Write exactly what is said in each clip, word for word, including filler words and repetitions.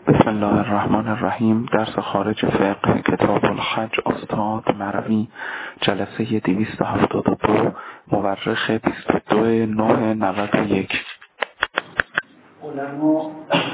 بسم الله الرحمن الرحیم. درس خارج فقه کتاب الحج استاد مروی، جلسه دویست و هفتاد و دو، مورخ بیست و دو نه نود و یک. علما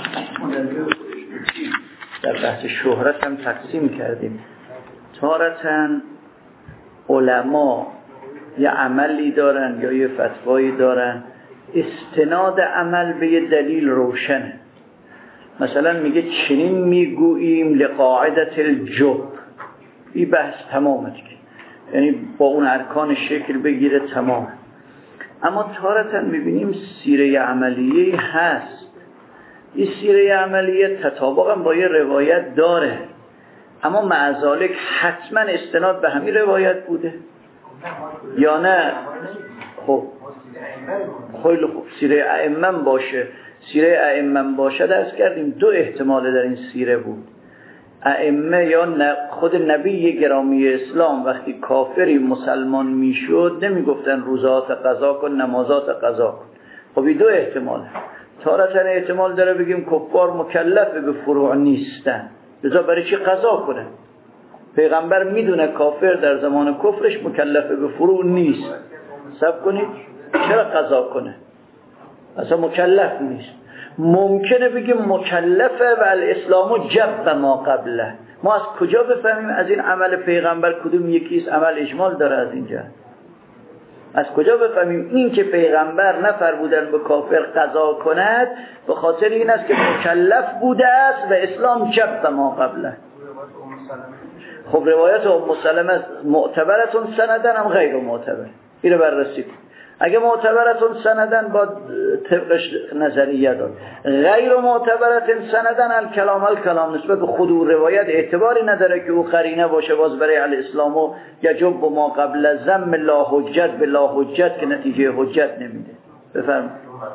در بحث شهرت هم تقسیم کردیم. تارتاً علما یه عملی دارن یا یه فتوایی دارن، استناد عمل به یه دلیل روشنه. مثلا میگه چنین میگوییم لقاعدت الجب، این بحث تمامه دیگه، یعنی با اون ارکان شکل بگیره تمام. اما تارتاً میبینیم سیره عملیه هست، این سیره عملیه تطابق هم با یه روایت داره، اما مع ذالک حتما استناد به همین روایت بوده یا نه؟ خب خیلی خوب، سیره ائمه باشه. سیره ائمه باشه درس کردیم دو احتمال در این سیره بود. ائمه یا خود نبی گرامی اسلام وقتی کافری مسلمان میشد نمیگفتن روزات قضا کن، نمازات قضا کن. خب این دو احتمال. تارتاً احتمال داره بگیم کفار مکلف به فروع نیستن، لذا برای چی قضا کنه؟ پیغمبر میدونه کافر در زمان کفرش مکلف به فروع نیست، صبر کنید چرا قضا کنه؟ اصلا مکلف نیست. ممکنه بگیم مکلفه و الاسلام جب ما قبله. ما از کجا بفهمیم از این عمل پیغمبر کدوم یکیست؟ عمل اجمال داره از اینجا. از کجا بفهمیم این که پیغمبر نفرمودن به کافر قضا کند به خاطر این است که مکلف بوده است و اسلام جب ما قبله. خب روایت ام سلمه معتبرتون سندن هم غیر معتبر، اینو بررسی کن. اگه معتبرتون سندن با طبقش نظریه داد، غیر معتبرتون سندن الکلام الکلام نسبت به خود و روایت اعتباری نداره که او قرینه باشه باز برای الاسلام و یجب و ما قبل ذم لا حجت به لا حجت که نتیجه حجت نمیده. بفرم.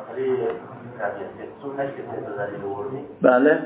بله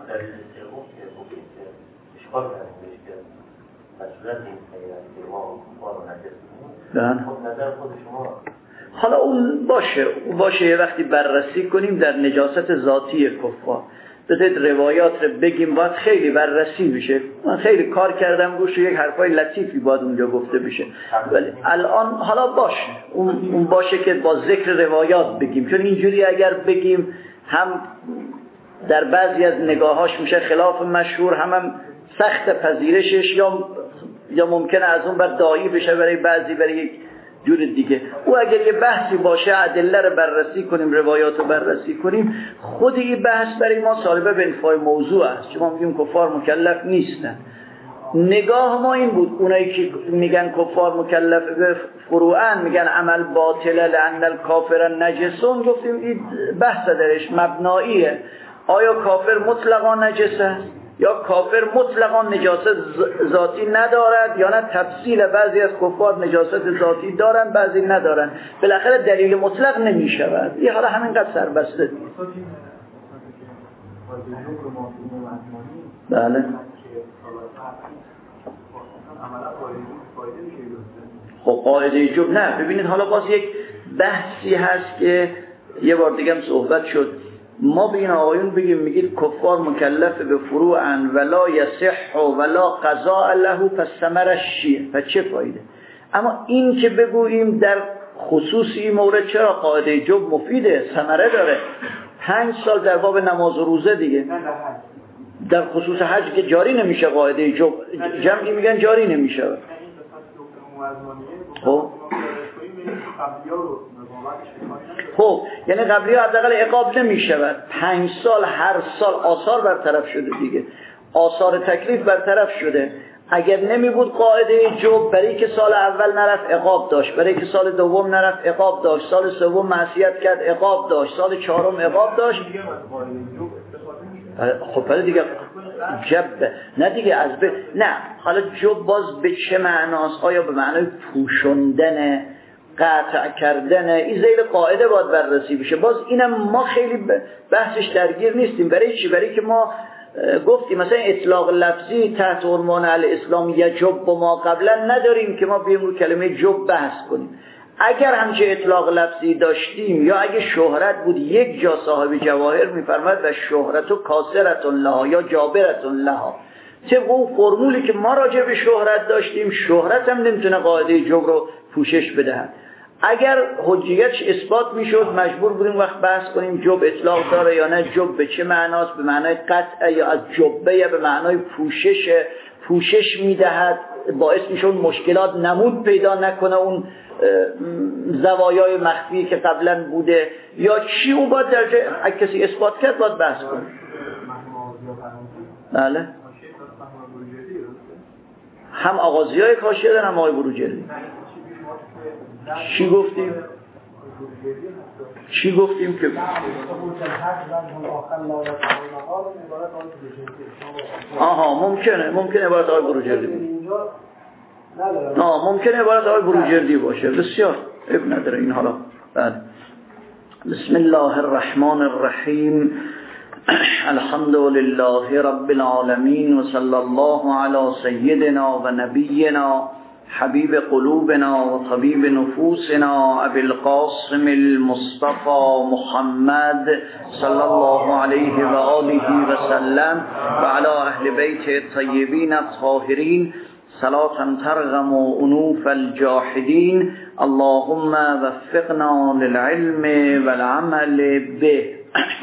حالا اون باشه اون باشه یه وقتی بررسی کنیم در نجاست ذاتی کفار. بذارید روایات رو بگیم، باید خیلی بررسی بشه. من خیلی کار کردم روش، یک حرفای لطیفی باید اونجا گفته بشه، ولی الان حالا باشه اون باشه که با ذکر روایات بگیم، چون اینجوری اگر بگیم هم در بعضی از نگاهاش میشه خلاف مشهور، هم, هم سخت پذیرشش، یا یا ممکنه از اون بر داعی بشه برای بعضی، برای یک جور دیگه. او اگر یه بحثی باشه ادله رو بررسی کنیم، روایات رو بررسی کنیم، خود این بحث برای ما صالبه به انفای موضوع است. چون ما میگیم کفار مکلف نیستن. نگاه ما این بود، اونایی که میگن کفار مکلف به فروعن میگن عمل باطله لأن الکافر نجسون، گفتیم این بحث درش مبناییه. آیا کافر مطلقا نجس است یا کافر مطلقا نجاست ذاتی ندارد، یا نه تفصیل بعضی از کفار نجاست ذاتی دارن بعضی ندارن. بالاخره دلیل مطلق نمیشود. این حالا همینقدر سربسته. بله خب قاعده جب نه. ببینید حالا باز یک بحثی هست که یه بار دیگه هم صحبت شد. ما به این آقایون بگیم میگید کفار مکلف به فروعن ولا یصح ولا قضاء له پس ثمرش چیه؟ پس چه فایده؟ اما این که بگوییم در خصوص این مورد چرا قاعده جب مفیده، ثمره داره. پنج سال در باب نماز و روزه دیگه، در خصوص حج که جاری نمیشه قاعده جب، جمعی میگن جاری نمیشه. خب خب یعنی قبلی ها حداقل عقاب نمی شود. پنج سال هر سال آثار برطرف شده دیگه، آثار تکلیف برطرف شده. اگر نمی بود قاعده جب، برای که سال اول نرفت عقاب داشت، برای که سال دوم نرفت عقاب داشت، سال سوم معصیت کرد عقاب داشت، سال چهارم عقاب داشت. خب برای دیگه جب نه دیگه از به نه. حالا جب باز به چه معناست؟ آیا به معنای پوشوندن، قطع کردن؟ این زیر قاعده باید بررسی بشه. باز اینم ما خیلی بحثش درگیر نیستیم. برای چی؟ برای که ما گفتیم مثلا اطلاق لفظی تحت عنوان الاسلام یجب و ما قبلا نداریم که ما بیایم رو کلمه جب بحث کنیم. اگر همچه اطلاق لفظی داشتیم یا اگه شهرت بود یک جا صاحب جواهر میفرماید و شهرت و کاسرت لها یا جابرت لها، طبق اون فرمولی که ما راجع به شهرت داشتیم شهرت هم نمیتونه قاعده جبر رو پوشش بدهد. اگر حجیتش اثبات میشد مجبور بودیم وقت بحث کنیم جب اطلاق داره یا نه، جب به چه معناست، به معنای قطع یا از جبه یا به معنای پوشش پوشش میدهد، باعث میشه اون مشکلات نمود پیدا نکنه، اون زوایای مخفی که قبلا بوده یا چی، اون باید در جای اگه کسی اثبات کرد باید بحث کنه. بله هم آغازی های کاشیه دارن هم آقای بروجردی. چی گفتیم؟ چی گفتیم که آها ممکنه ممکنه عبارت آقای بروجردی آه ممکنه عبارت آقای بروجردی باشه. بسیار اب نداره این حالا. بله. بسم الله الرحمن الرحیم. الحمد لله رب العالمین و صلی الله علی سیدنا و نبینا حبیب قلوبنا و طبیب نفوسنا ابی القاسم المصطفى محمد صلی الله علیه و آله و سلم و علی اهل بیت الطیبین الطاهرین صلاة ترغم انوف الجاحدین. اللهم وفقنا للعلم والعمل به.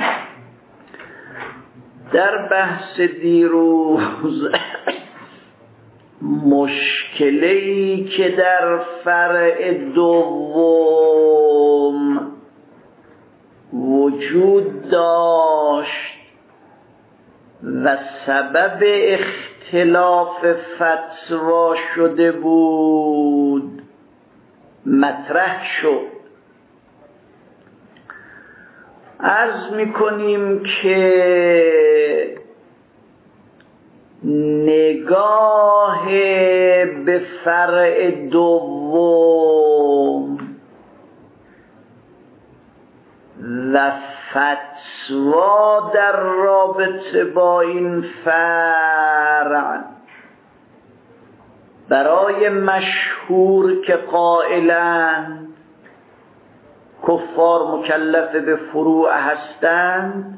در بحث دیروز مشکلی که در فرع دوم وجود داشت و سبب اختلاف فتوا شده بود مطرح شد. عرض میکنیم که نگاه به فرع دوم و فتوا در رابطه با این فرع برای مشهور که قائلند کفار مکلف به فروع هستند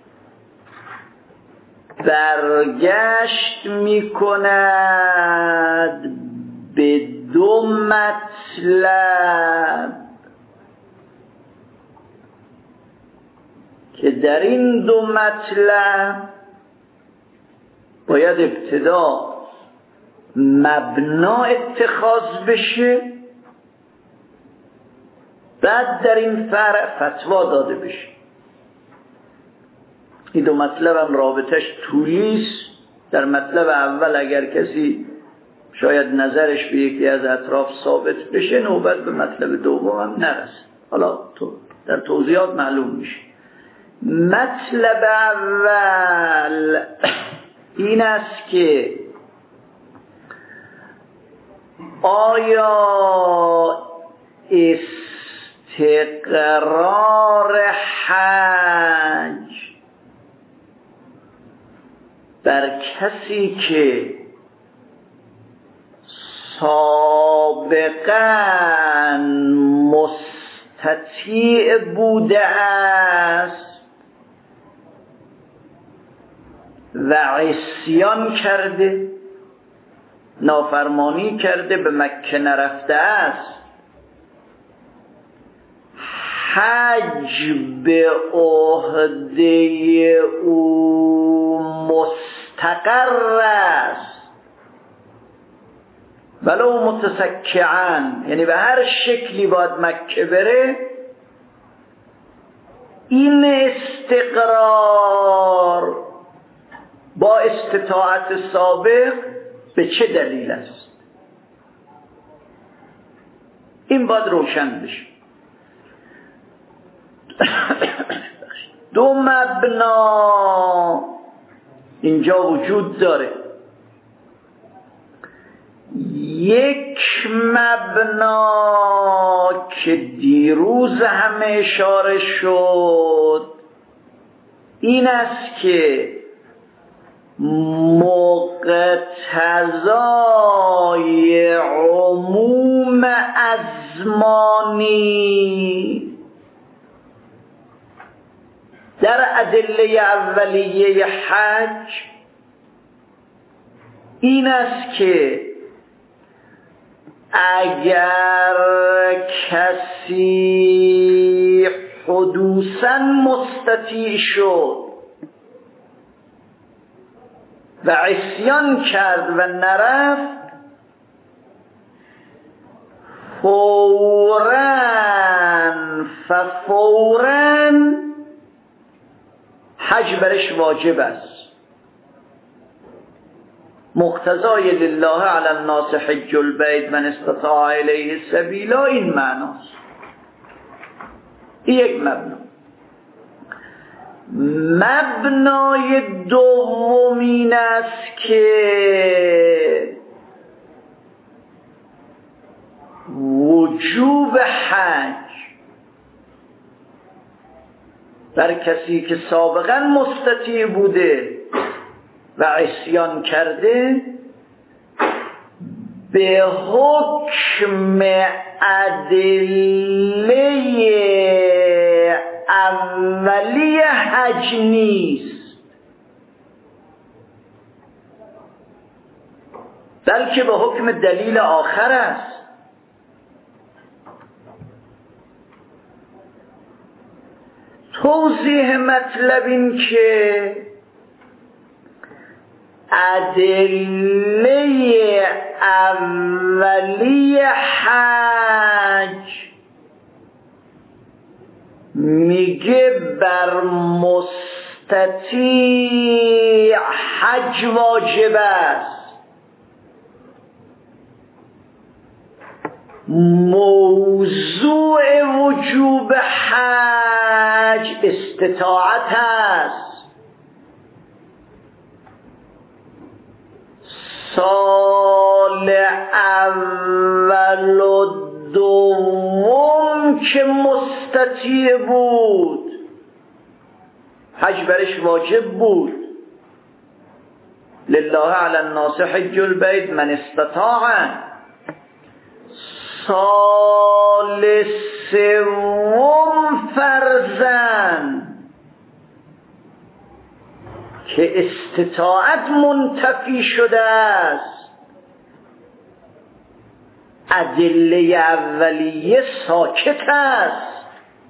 برگشت می کند به دو مطلب که در این دو مطلب باید ابتدا مبنا اتخاذ بشه، بعد در این فرع فتوا داده بشه. این دو مطلب هم رابطش طولیست. در مطلب اول اگر کسی شاید نظرش به یکی از اطراف ثابت بشه نوبت به مطلب دوم هم نرسه. حالا تو در توضیحات معلوم میشه. مطلب اول این است که آیا استقرار حج بر کسی که سابقاً مستطیع بوده است و عصیان کرده، نافرمانی کرده، به مکه نرفته است، حج به عهده او مستقر است ولو متسکعاً، یعنی به هر شکلی باید مکه بره. این استقرار با استطاعت سابق به چه دلیل است؟ این باید روشن بشه. دو مبنا اینجا وجود داره. یک مبنا که دیروز همه اشاره شد این است که مقتضای عموم از ریسمانی در ادله اولیه حج این است که اگر کسی حدوثاً مستطیع شد و عصیان کرد و نرفت، فوراً ففوراً حج برش واجب است. مقتضای لله علی الناس حج البیت من استطاع الیه سبیلا این معناست. یک مبنا. مبنای دوم این است که وجوب حج بر کسی که سابقا مستطیع بوده و عصیان کرده به حکم ادله اولی حج نیست، بلکه به حکم دلیل آخر است. توضیح مطلب این که ادله اولی حج میگه بر مستطیع حج واجب است. موضوع وجوب حج استطاعت است. سال اول و دوم که مستطیع بود حج برش واجب بود. لله علی الناس حج البیت من استطاع. سال سوم فرضاً که استطاعت منتفی شده است، ادله اولیه ساکت است.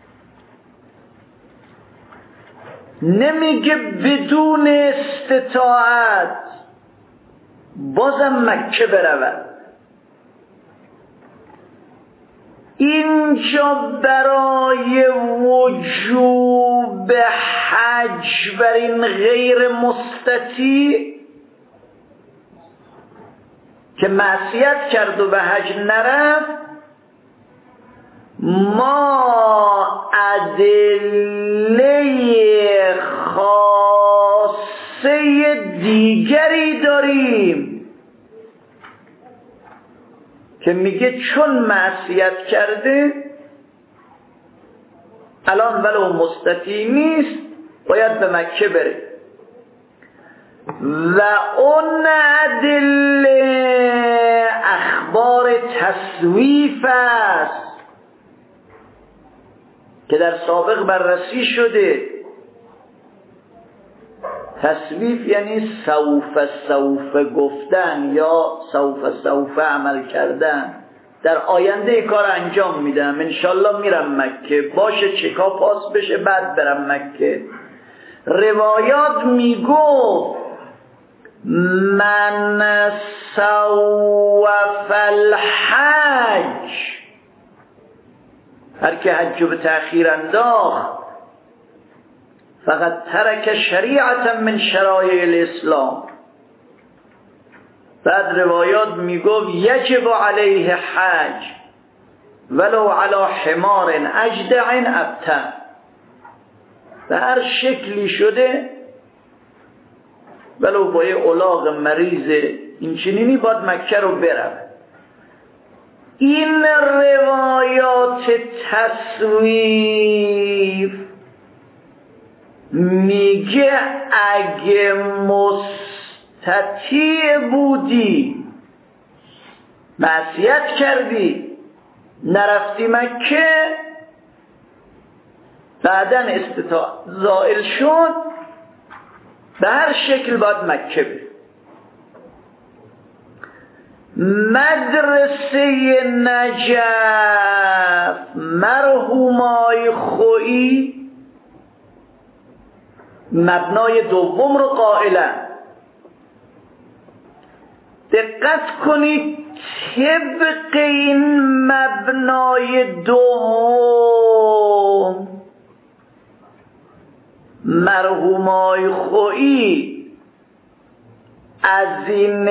نمیگه بدون استطاعت بازم مکه برود. اینجا برای وجوب حج بر این غیر مستطیع که معصیت کرد و به حج نرفت، ما ادله خاصه دیگری داریم که میگه چون معصیت کرده الان ولو مستطیع نیست باید به مکه بره. و اون ادله اخبار تسویف است که در سابق بررسی شده. تسویف یعنی سوف سوف گفتن یا سوف سوف عمل کردن. در آینده ای کار انجام میدم، انشالله میرم مکه، باشه چکا پاس بشه بعد برم مکه. روایات میگو من سوف الحج، هر که حج به تأخیر انداخت فقط ترک شریعتا من شرایع الاسلام. بعد روایات میگو یجب علیه حج ولو علی حمار اجدع ابتر، به هر شکلی شده ولو با یه الاغ مریض این چنینی باید مکه رو برود. این روایات تصویف میگه اگه مستطیع بودی معصیت کردی نرفتی مکه، بعدن استطاعت زائل شد، به هر شکل باید مکه بری. مدرسه نجف مرحومای خویی مبنای دوم رو قائلن. دقت کنید طبق این مبنای دوم مرحومای خویی از این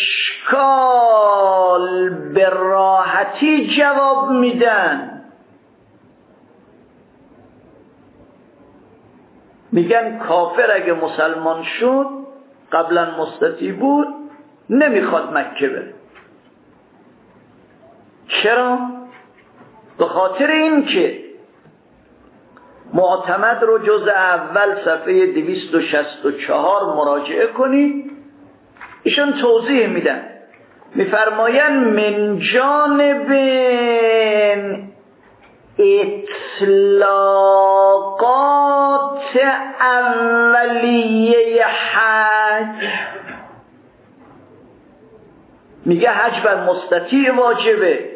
اشکال به راحتی جواب میدن. میگن کافر اگه مسلمان شد قبلا مستطیع بود نمیخواد مکه بره. چرا؟ به خاطر این که معتمد رو جزء اول صفحه دویست و شصت و چهار مراجعه کنید، ایشون توضیح میدن. میفرماین من جانب اطلاقات اولیه حج، میگه حج بر مستطیع واجبه،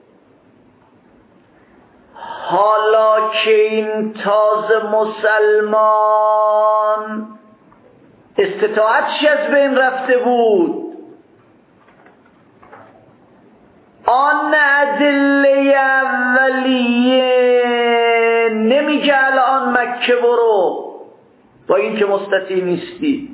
حالا که این تازه مسلمان استطاعتش از بین رفته بود، آن ادله اولیه نمیگه الان مکه برو با این که مستطیع نیستی.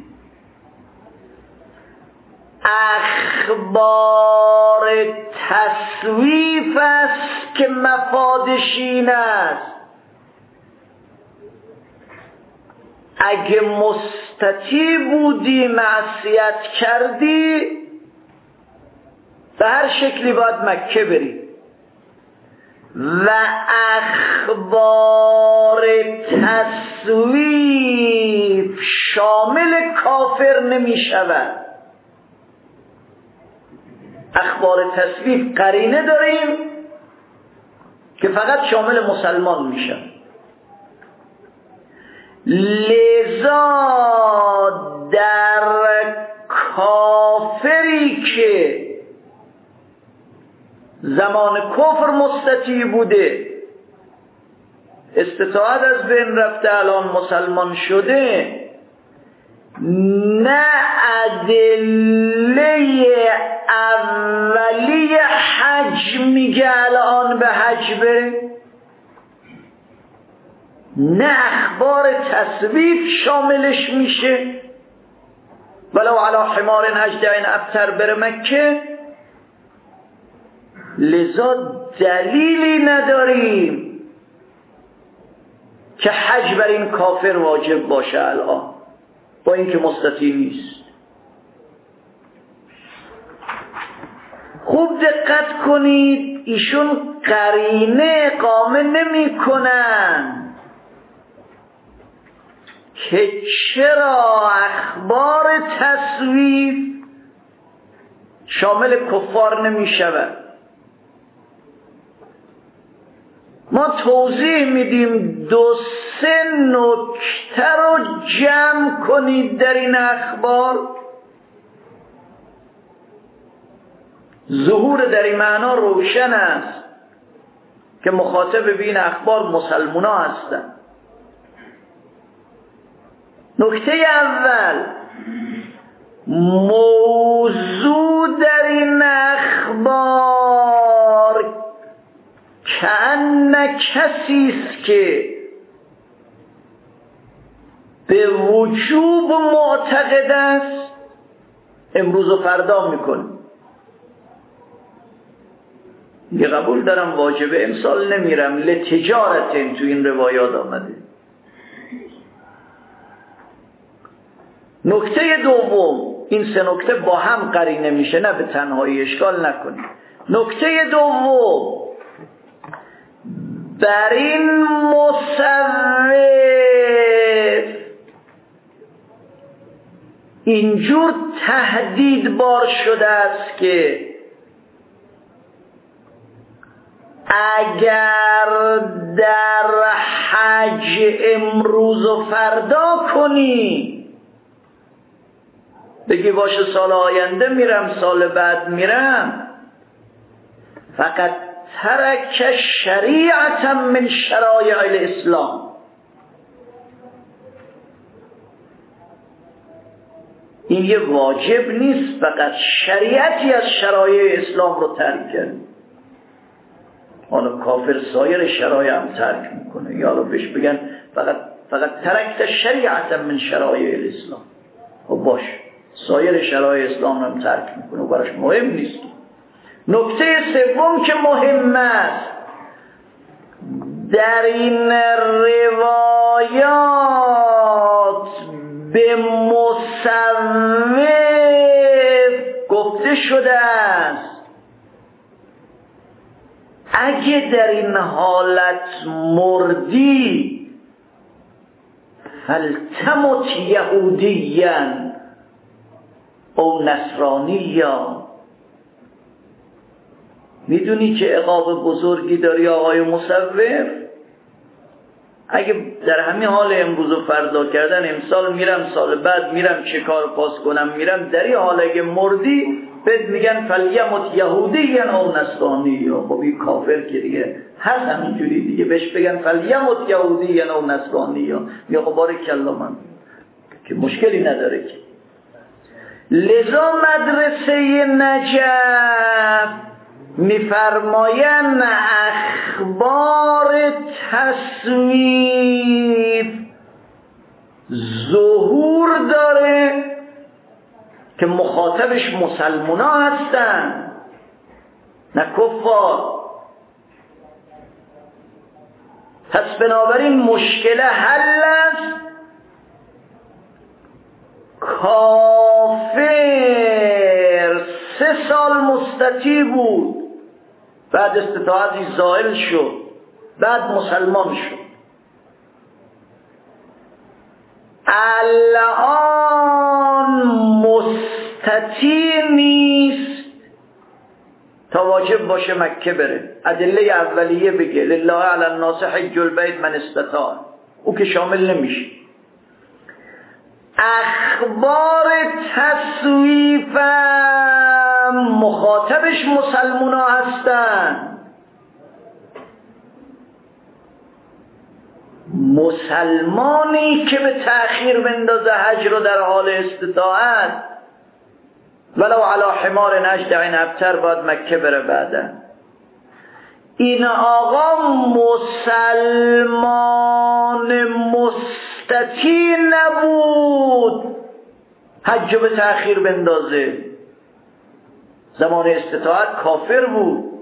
اخبار تصویف است که مفادش این است اگه مستطیع بودی معصیت کردی به هر شکلی باید مکه بری. و اخبار تصویف شامل کافر نمی شود. اخبار تصویف قرینه داریم که فقط شامل مسلمان میشن. لذا در کافری که زمان کفر مستطیع بوده استطاعت از بین رفته الان مسلمان شده، نه ادله اولی حج میگه الان به حج بره، نه اخبار تصویف شاملش میشه ولو علی حمار اجدعین ابتر بره مکه. لذا دلیلی نداریم که حج بر این کافر واجب باشه الان با اینکه مستطیع نیست. خوب دقت کنید، ایشون قرینه اقامه نمی کنن که چرا اخبار تصویف شامل کفار نمی شود. ما توضیح میدیم دو سه نکته رو جمع کنید در این اخبار. ظهور در این معنا روشن است که مخاطب به این اخبار مسلمان ها هستند. نکته اول، موضوع در این اخبار کأن کسی است که به وجوب معتقد است امروز و فردا میکنه. یه قبول دارم واجبه امسال نمیرم لتجارت، تو این روایات آمده. نکته دوم، این سه نکته با هم قرینه میشه، نه به تنهایی، اشکال نکنید. نکته دوم، بر این مصوف اینجور تهدید بار شده است که اگر در حج امروز و فردا کنی، بگی باشه سال آینده میرم، سال بعد میرم، فقط ترک شریعتا من شرایع الاسلام، این یه واجب نیست، فقط شریعتی از شرایع اسلام رو ترک کرد. حالا کافر سایر شرایع هم ترک میکنه، یا رو بهش بگن فقط فقط ترکت شریعتا من شرایع الاسلام، خب باش سایر شرایع اسلام هم ترک میکنه و براش مهم نیست. نکته سوم که مهم است، در این روایات به مصوف گفته شده است اگه در این حالت مردی فلتمت یهودیاً او نصرانیاً. میدونی که عقاب بزرگی داری آقای مصوف؟ اگه در همین حال امروز و فردا کردن، امسال میرم سال بعد میرم چه کار پاس کنم میرم، در این حال اگه مردی بهت میگن فلیمت یهودیاً او نصرانیاً. خب این کافر که دیگه هست همینجوری دیگه، بهش بگن فلیمت یهودیاً او نصرانیاً، یا خب بارکالله من که مشکلی نداره که. لذا مدرسه نجف میفرماین اخبار تصویف ظهور داره که مخاطبش مسلمان ها هستن نه کفار. پس بنابراین مشکل حل است. کافر سه سال مستطیع بود، بعد استطاعتی زائل شد، بعد مسلمان شد. الان مستطیع نیست تا واجب باشه مکه بره. ادله اولیه بگه لله علی الناس حج البیت من استطاع، او که شامل نمیشه. اخبار تصویف مخاطبش مسلمان ها هستن. مسلمانی که به تأخیر بندازه حج رو در حال استطاعت، ولو علی حمار نجدع ابتر، باید مکه بره بعدا. این آقا مسلمان مستطیع نبود حج به تأخیر بندازه، زمان استطاعت کافر بود.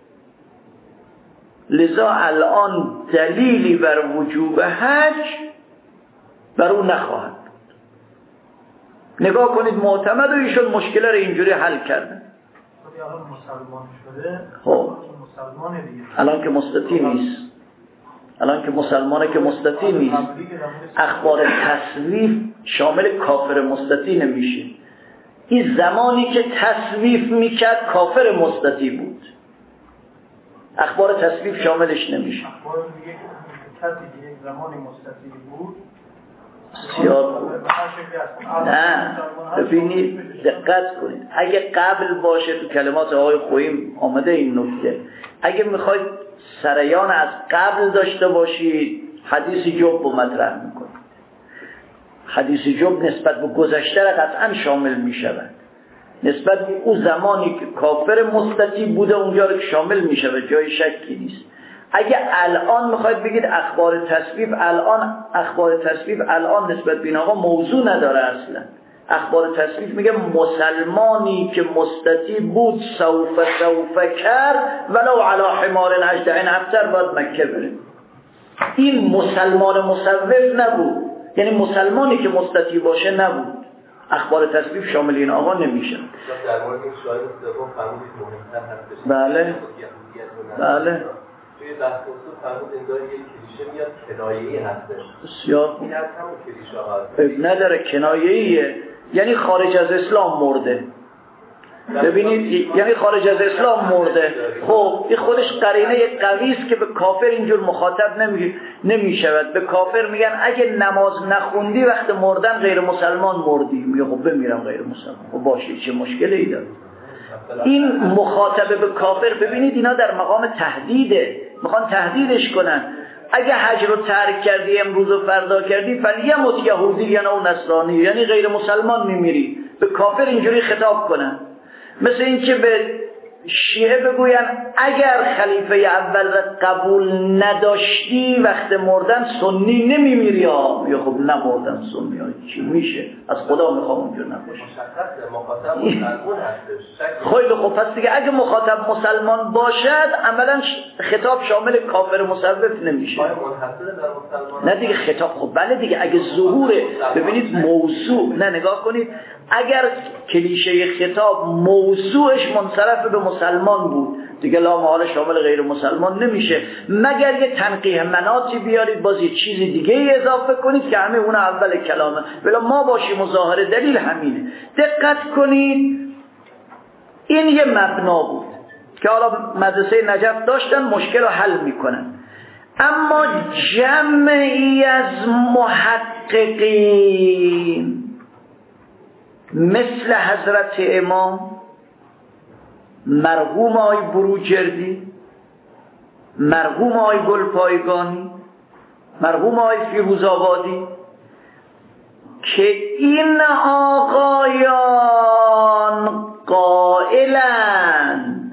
لذا الان دلیلی بر وجوب حج بر او نخواهد بود. نگاه کنید معتمد و ایشون مشکل رو اینجوری حل کردن. الان مسلمان شده، خب مسلمانه دیگه، الان که مستطیع نیست، الان که مسلمانه که مستطیع نیست. اخبار تصویف شامل کافر مستطیع نمیشه. این زمانی که تصویف میکرد کافر مستطیع بود، اخبار تصویف شاملش نمیشه. اخبار میگه که کسی که یک زمانی مستطیع بود بسیار نه. ببینید دقت کنید، اگه قبل باشه تو کلمات آقای خوییم آمده این نکته، اگه میخواید سریان از قبل داشته باشید حدیث جب رو مطرح میکنید. حدیث جب نسبت به گذشته را قطعا شامل میشود، نسبت به اون زمانی که کافر مستطیع بوده اونجا رو شامل میشود، جای شکی نیست. اگه الان میخواید بگید اخبار تصویف، الان اخبار تصویف الان نسبت به این آقا موضوع نداره اصلا. اخبار تصویف میگه مسلمانی که مستطیع بود سوف سوف کرد ولو علی حمار نجدع ابتر باید مکه بره. این مسلمان مصوف نبود، یعنی مسلمانی که مستطیع باشه نبود. اخبار تصویف شامل این آقا نمیشه. در مورد شاهد سوم فرمودید مهمتر هستش. بله بله توی بحث اصول فرمود انگار یک کلیشه میاد کنایه‌ای هستش. بسیار این از همون کلیشه هست. نداره کنایه‌ایه، یعنی خارج از اسلام مرده. ببینید یعنی خارج از اسلام مرده. خب این خودش قرینه قوی است که به کافر اینجور مخاطب نمی نمیشود. به کافر میگن اگه نماز نخوندی وقت مردن غیر مسلمان مردی. میگه خب بمیرم غیر مسلمان. خب باشه چه مشکلی ای داره؟ این مخاطبه به کافر ببینید اینا در مقام تهدیده، میخوان تهدیدش کنن. اگه حج رو ترک کردی امروز و فردا کردی فلیمت یهودی یا او نصرانی، یعنی غیر مسلمان میمیری. به کافر اینجوری خطاب کنن. مثل این که به شیعه بگوین اگر خلیفه اول را قبول نداشتی وقت مردن سنی نمیمیری ها. یا خب نمردن سنی ها چی میشه؟ از خدا میخوام اونجور نباشه. مخاطب مسلمان هستش. خیلی خب پس دیگه اگه مخاطب مسلمان باشد عملا خطاب شامل کافر مصرف نمیشه. نه دیگه خطاب خب بله دیگه اگه ظهوره. ببینید موضوع نه نگاه کنید اگر کلیشه خطاب موضوعش منصرف به مسلمان بود دیگه لا محاله شامل غیر مسلمان نمیشه، مگر یه تنقیح مناطی بیارید باز یه چیز دیگه ای اضافه کنید که همه اون اول کلامه. بلا ما باشیم ظاهر دلیل همینه. دقت کنید این یه مبنا بود که حالا مدرسه نجف داشتن مشکل رو حل میکنن، اما جمعی از محققین مثل حضرت امام مرحوم آقای بروجردی، مرحوم آقای گلپایگانی، مرحوم آقای فیروزآبادی که این آقایان قائلند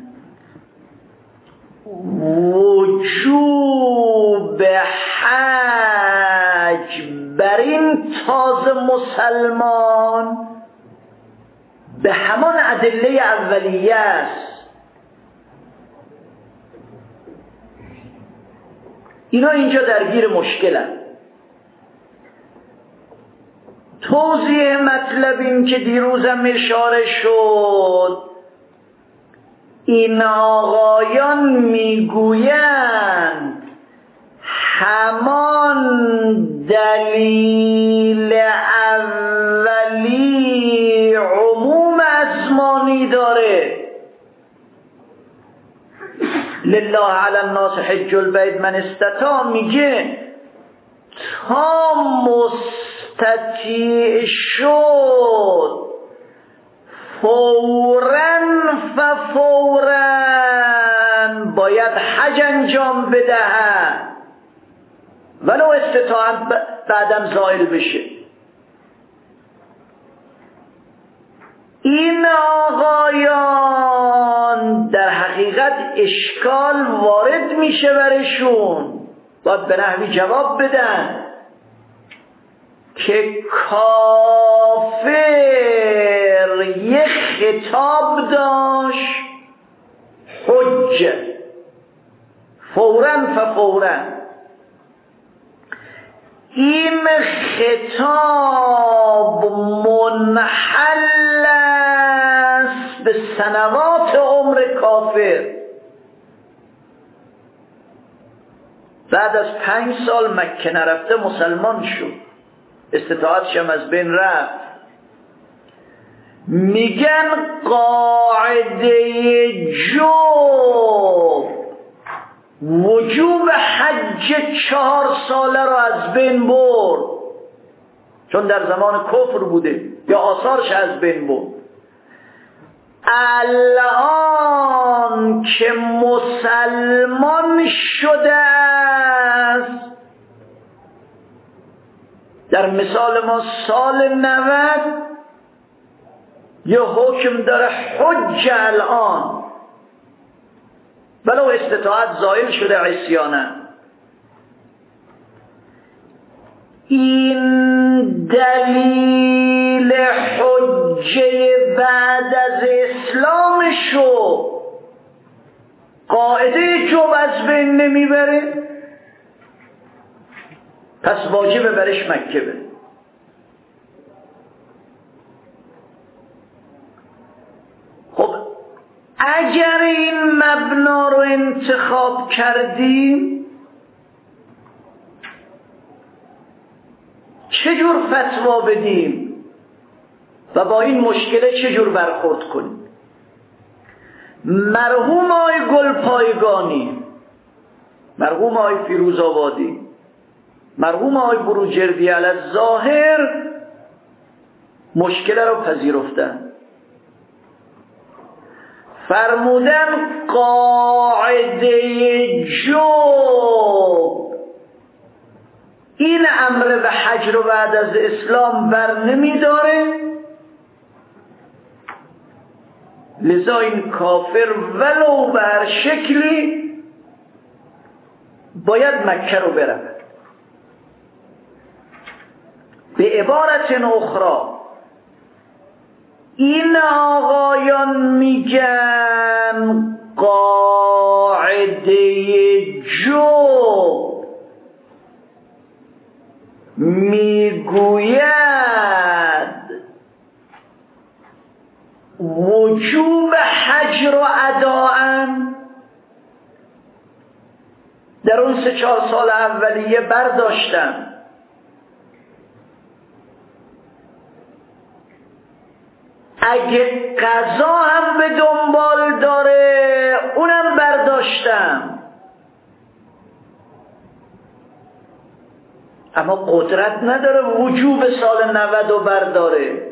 وجوب حج بر این تازه مسلمان به همان ادله اولیه است. اینا اینجا درگیر مشکلن. توضیح مطلب این که دیروزم اشاره شد، این آقایان میگویند همان دلیل اولی عموم ازمانی داره. لله علی الناس حج البیت من استطاع، میگه تا مستطیع شد فوراً فوراً باید حج انجام بدهد ولو استطاعت بعدم زائل بشه. این آقایان در حقیقت اشکال وارد میشه برشون، باید به نحوی جواب بدن که کافر یک خطاب داشت حج فوراً فوراً. این خطاب منحل است به سنوات عمر کافر. بعد از پنج سال مکه نرفته مسلمان شد، استطاعتش هم از بین رفت. میگن قاعده جو وجوب حج چهار ساله رو از بین برد، چون در زمان کفر بوده یا آثارش از بین برد. الان که مسلمان شده است، در مثال ما سال نود یه حکم داره حج الان ولو استطاعت زائل شده عصیانه. این دلیل حجه بعد از اسلام شو قاعده جو از بین نمیبره، پس واجبه برش مکه بره. خب اگر این مبنا رو انتخاب کردیم چجور فتوا بدیم و با این مشکل چجور برخورد کنیم؟ مرحوم آقای گلپایگانی، مرحوم آقای فیروزآبادی، مرحوم آقای بروجردی علی ظاهر مشکل رو پذیرفتن، فرمودن قاعده جو این امر به حج رو بعد از اسلام بر نمی داره، لذا این کافر ولو به هر شکلی باید مکه رو برود. به عبارت اخرى این آقایان میگن قاعده جو میگوید وجوب حج رو اداءن در اون سه چهار سال اولیه برداشتن، اگه قضا هم به دنبال داره اونم برداشتم، اما قدرت نداره وجوب سال نود رو برداره،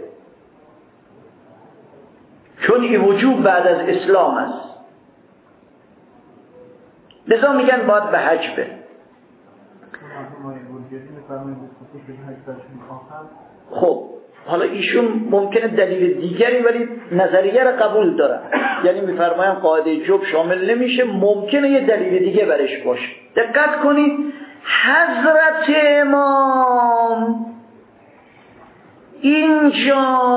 چون این وجوب بعد از اسلام است. لذا میگن باید به حج بره. خب حالا ایشون ممکنه دلیل دیگری ولی نظریه رو قبول دارن، یعنی میفرماین قاعده جب شامل نمیشه، ممکنه یه دلیل دیگه برش باشه. دقت کنید حضرت امام اینجا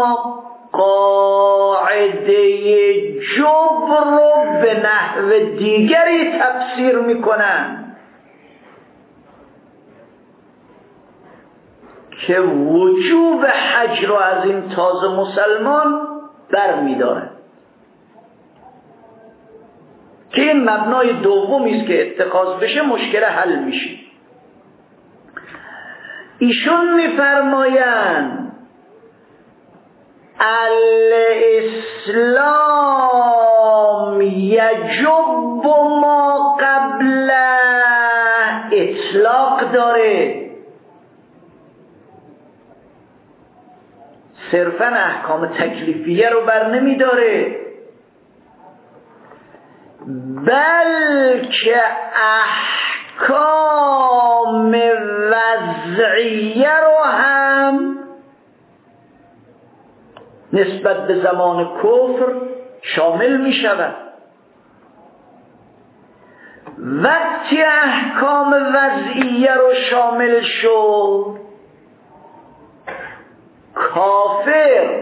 قاعده جبر رو به نحو دیگری تفسیر میکنن که وجوب حج رو از این تازه مسلمان بر می‌داره، که این مبنای دومی است که اتخاذ بشه مشکل حل میشه. ایشون میفرمایند الاسلام یجب ما قبل اطلاق داره، صرفاً احکام تکلیفیه رو بر نمی داره، بلکه احکام وضعیه رو هم نسبت به زمان کفر شامل می شود. وقتی احکام وضعیه رو شامل شد، کافر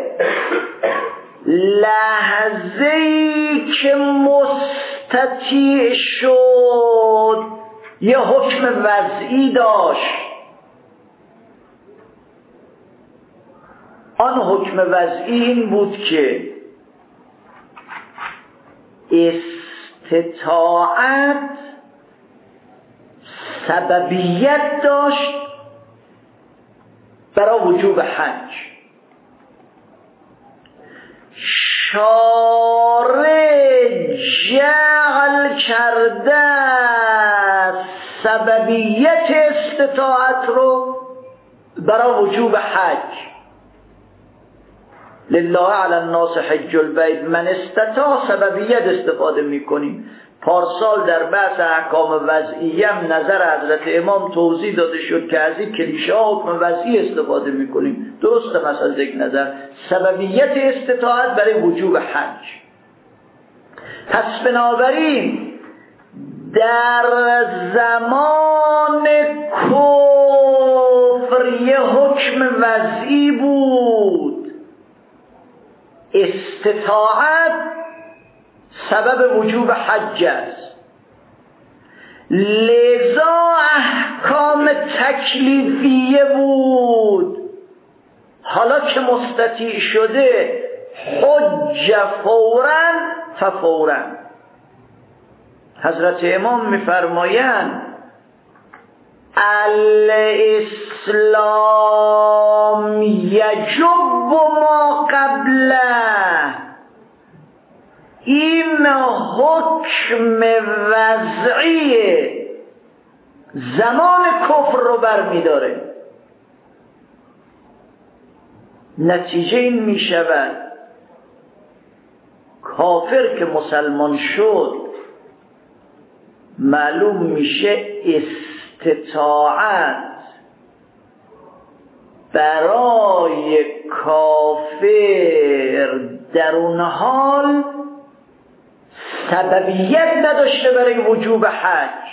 لحظه‌ای که مستطیع شد یه حکم وضعی داشت، آن حکم وضعی این بود که استطاعت سببیت داشت برای وجوب حج. شارع جعل کرده سببیت استطاعت رو برای وجوب حج. لله علی الناس حج البیت من استطاع سببیت استفاده میکنیم. پارسال در بحث احکام وضعیه هم نظر حضرت امام توضیح داده شد که از این کلیشه ها حکم وضعی استفاده میکنیم. درسته مثلا از یک نظر سببیت استطاعت برای وجوب حج. پس بنابراین در زمان کفر یه حکم وضعی بود، استطاعت سبب وجوب حج است، لذا احکام تکلیفیه بود. حالا که مستطیع شده حج فوراً ففوراً. حضرت امام میفرمایند الاسلام یجب ما قبله، این این حکم وضعی زمان کفر رو برمی‌داره. نتیجه این می شود کافر که مسلمان شد معلوم میشه استطاعت برای کافر در اون حال سببیت نداشته برای وجوب حج.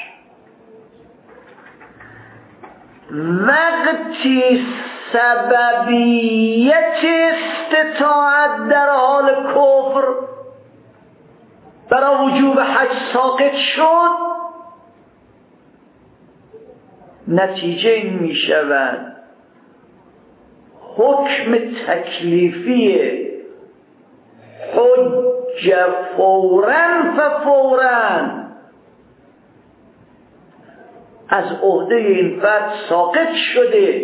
وقتی سببیت استطاعت در حال کفر برای وجوب حج ساقط شد، نتیجه این می شود حکم تکلیفی حج فوراً فوراً از عهده این فرد ساقط شده.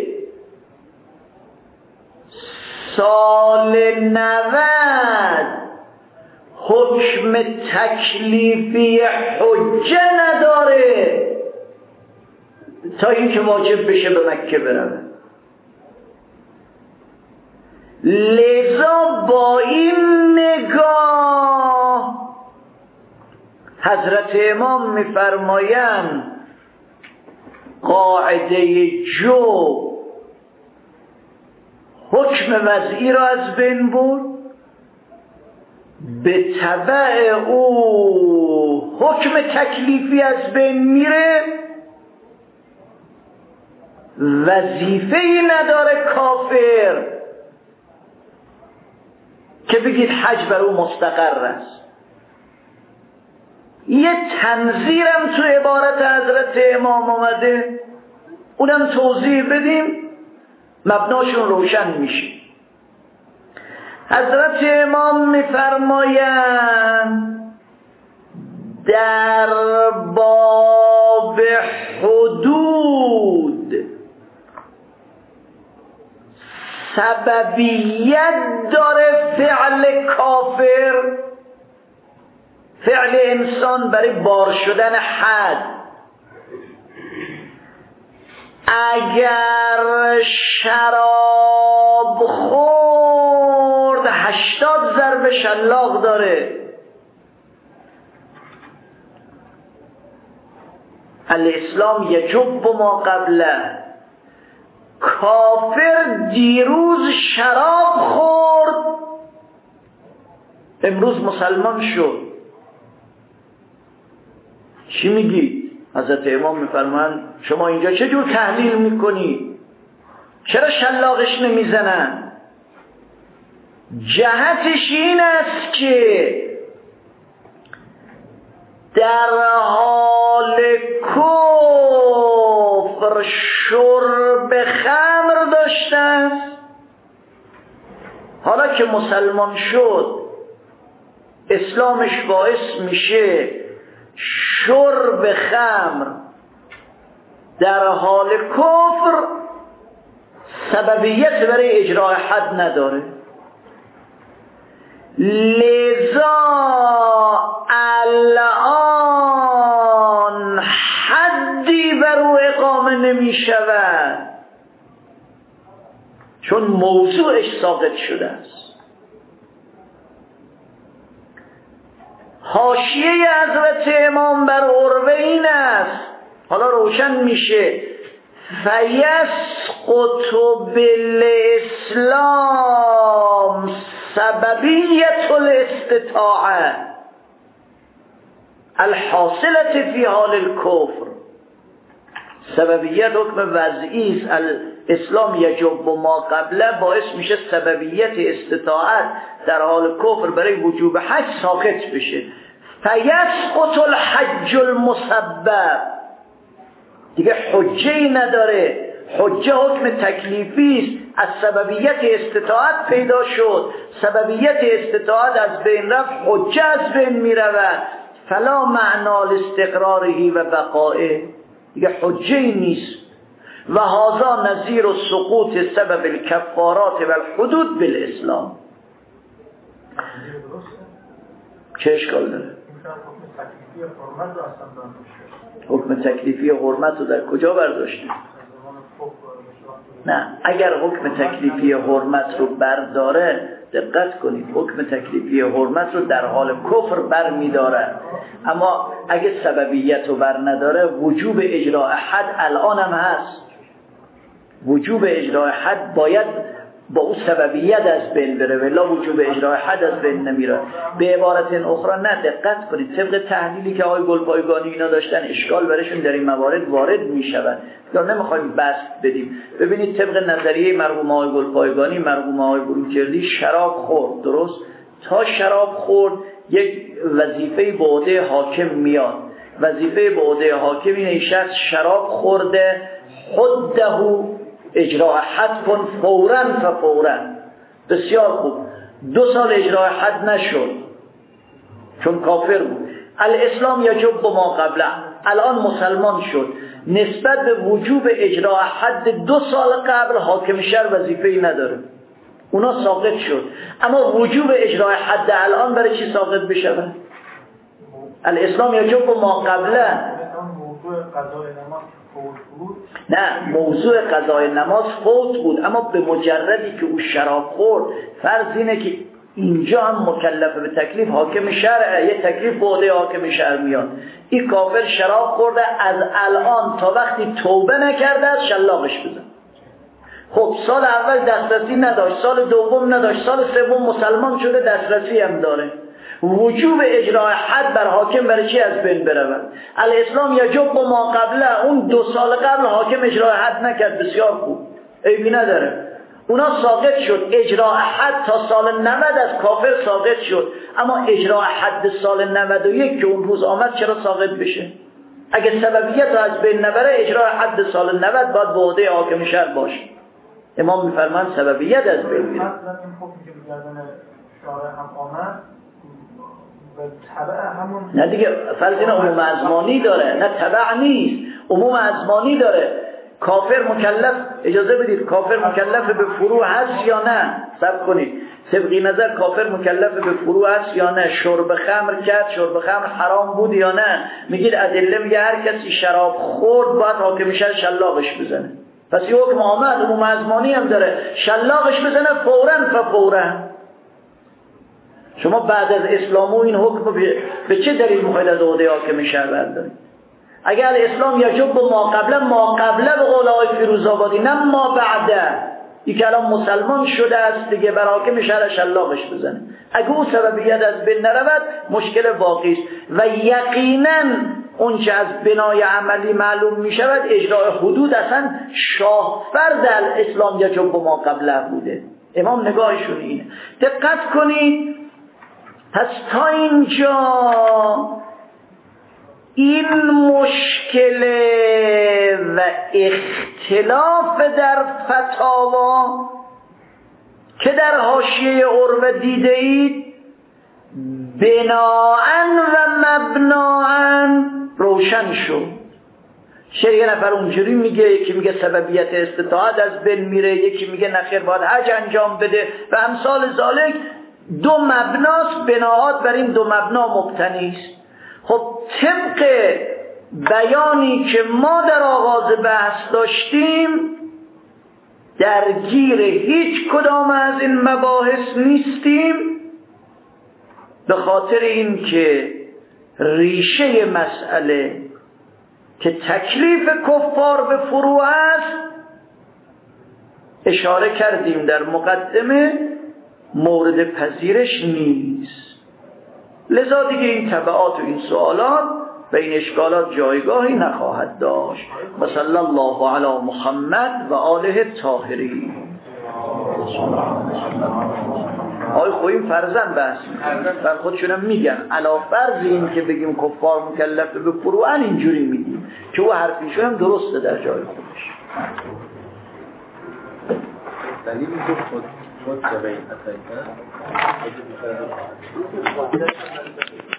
سال نود حکم تکلیفی حجه نداره تا اینکه واجب بشه به مکه بره. لذا با این نگاه حضرت امام میفرمایند قاعده جو حکم وضعی را از بین برد، به تبع او حکم تکلیفی از بین میره. وظیفه‌ای نداره کافر که بگید حج بر او مستقر است. یه تنظیرم تو عبارت حضرت امام آمده، اونم توضیح بدیم مبناشون روشن میشه. حضرت امام میفرمایند در باب حدود سببیت داره فعل کافر، فعل انسان برای بار شدن حد. اگر شراب خورد هشتاد ضرب شلاق داره. الاسلام یجب ما قبله. کافر دیروز شراب خورد امروز مسلمان شد، چی میگی؟ حضرت امام میفرمان شما اینجا چه جور تحلیل میکنی؟ چرا شلاقش نمیزنن؟ جهتش این است که در حال کفر شرب خمر داشته است، حالا که مسلمان شد اسلامش باعث میشه شرب خمر در حال کفر سببیت برای اجرای حد نداره. لذا الان حدی بر او اقامه نمی شود چون موضوعش ساقط شده است. حاشیه حضرت امام بر عروه این است، حالا روشن میشه، فیسقط بالاسلام سببیت الاستطاعه الحاصلة فی حال الکفر. سببیت حکم وضعی است، الاسلام یجب ما قبله، باعث میشه سببیت استطاعت در حال کفر برای وجوب حج ساقط بشه. فیسقط الحج المسبب، دیگه حجه‌ای نداره. حجه حکم تکلیفی است، از سببیت استطاعت پیدا شد، سببیت استطاعت از بین رفت، حجه از بین میرود. فلا معنا لاستقراره و بقائه، دیگه حجه‌ای نیست. و هذا نظیر سقوط سبب الکفارات و الحدود بالاسلام. چه اشکال داره؟ حکم تکلیفی حرمت رو در کجا برداشتیم؟ نه، اگر حکم تکلیفی حرمت رو برداره، دقت کنید، حکم تکلیفی حرمت رو در حال کفر بر می‌داره، اما اگه سببیت رو بر نداره، وجوب اجراء حد الان هم هست. وجوب اجراء حد باید با اون سببیت از بین بره، ولی وجوب اجراء حد از بین نمیره. به عبارت اخرى، نه، دقت کنید، طبق تحلیلی که آقای گلپایگانی اینا داشتن، اشکال برشون در این موارد وارد میشود. یا نمیخوایم بسط بدیم. ببینید طبق نظریه مرحوم آقای گلپایگانی، مرحوم آقای بروجردی شراب خورد، درست؟ تا شراب خورد یک وظیفه به عهده حاکم میاد. وظیفه به عهده حاکم اینه این شخص شراب خورده، حده اجراء حد کن فوراً فوراً. بسیار خوب، دو سال اجراء حد نشد چون کافر بود. الاسلام یجب ما قبله، الان مسلمان شد، نسبت به وجوب اجراء حد دو سال قبل حاکم شهر وظیفه‌ای نداره، اونا ساقط شد. اما وجوب اجراء حد الان برای چی ساقط بشه؟ الاسلام یجب ما قبله. نه، موضوع قضای نماز فوت بود، اما به مجردی که او شراب خورد، فرض اینه که اینجا هم مکلف به تکلیف حاکم شرعه، یه تکلیف به عهده حاکم شرع میاد. این کافر شراب خورده، از الان تا وقتی توبه نکرده از شلاقش بزن. خب سال اول دسترسی نداشت، سال دوم نداشت، سال سوم مسلمان شده، دسترسی هم داره. وجوب اجراء حد بر حاکم برای چی از بین برود؟ الاسلام یجب ما قبله، اون دو سال قبل حاکم اجراء حد نکرد، بسیار خوب، عیبی نداره، اونا ساقط شد. اجراء حد تا سال نود از کافر ساقط شد، اما اجراء حد سال نود و یک که اون روز آمد چرا ساقط بشه؟ اگه سببیت رو از بین نبره، اجراء حد سال نود باید به عهده حاکم شهر باشه. امام میفرمایند سببیت از بین میره. این حکمی که بگردن شارع هم آمد نه دیگه، فرض اینه عموم ازمانی داره، نه تبع نیست، عموم ازمانی داره. کافر مکلف، اجازه بدید، کافر مکلف به فروع هست یا نه؟ صبر کنید، طبقی نظر کافر مکلف به فروع هست یا نه؟ شرب خمر کرد، شرب خمر حرام بود یا نه؟ میگید ادله میگه هر کسی شراب خورد باید حاکم شهر شلاقش بزنه. پس یه حکم آمد، عموم ازمانی هم داره، شلاقش بزنه فوراً فوراً. شما بعد از اسلام و این حکم به چه دلیل میخواید از عهده حاکم شهر بردارید؟ اگر اسلام یجب ما قبله، ما قبله به قول آقای فیروزآبادی، نه ما بعده. این که الان مسلمان شده است دیگه، بر حاکم شهر شلاقش بزنه. اگه او سببیت از بین نرود، مشکل باقی است. و یقینا اون چه از بنای عملی معلوم می شود، اجراء حدود اصلا شاهفرد الاسلام یجب ما قبله بوده. امام نگاهشون اینه. دقت کنید، پس تا اینجا این مشکل و اختلاف در فتاوا که در حاشیه عروه دیده اید، بناءً و مبناءً روشن شد. چه یه نفر اونجوری میگه، یکی میگه سببیت استطاعت از بین میره، یکی میگه نخیر باید حج انجام بده و امثال ذالک. دو مبناست، بناهات بر این دو مبنا مبتنی است. خب طبق بیانی که ما در آغاز بحث داشتیم، درگیر هیچ کدام از این مباحث نیستیم، به خاطر این که ریشه مسئله که تکلیف کفار به فروع است، اشاره کردیم در مقدمه، مورد پذیرش نیست. لذا دیگه این تبعات و این سوالات و این اشکالات جایگاهی نخواهد داشت. و صلی الله علی محمد و آله الطاهرین. آقای خوییم فرزن بحث میکنن، بر خودشونم میگن علا فرض این که بگیم کفار مکلف به فروعن، اینجوری میگیم که او حرفیشون هم درسته در جای خودش. دلیل خود خود به این